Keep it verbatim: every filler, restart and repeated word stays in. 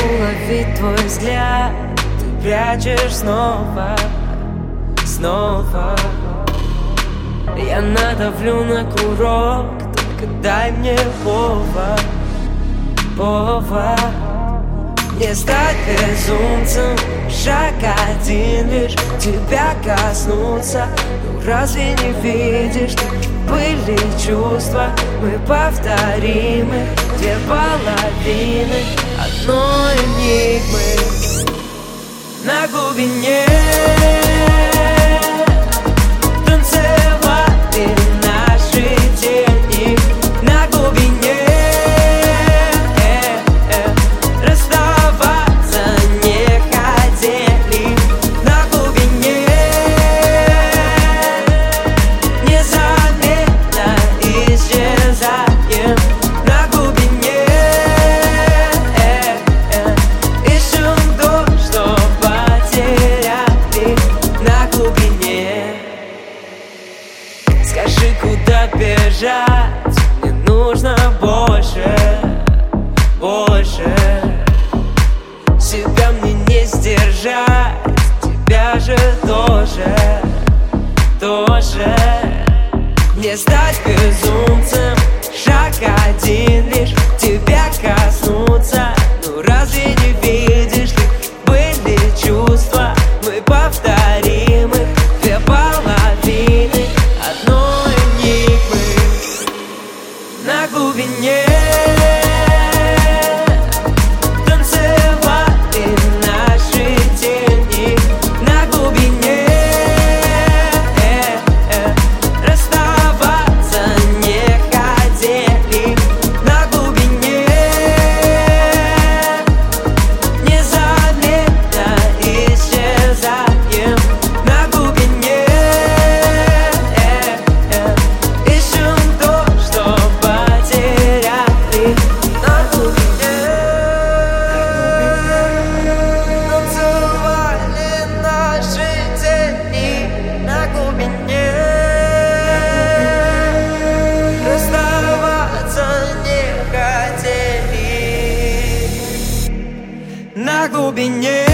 уловить твой взгляд, ты прячешь снова, снова. Я надавлю на курок, только дай мне повод, повод. Не стать безумцем, шаг один лишь тебя коснуться. Ну разве не видишь, были чувства, мы повторимы, две половины одной энигмы. На глубине танцевали наши тени, на глубине скажи, куда бежать, мне нужно больше, больше. Себя мне не сдержать, тебя же тоже, тоже. Не стать безумцем, шаг один лишь тебя коснуться. Ну разве не видишь, ты были чувства, мы повторимы, две половины одной энигмы. На глубине танцевали наши тени, на глубине расставаться не хотели, на глубине незаметно исчезаем, на глубине ищем то, что потеряли, на глубине танцевали наши тени, на глубине расставаться не хотели, на глубине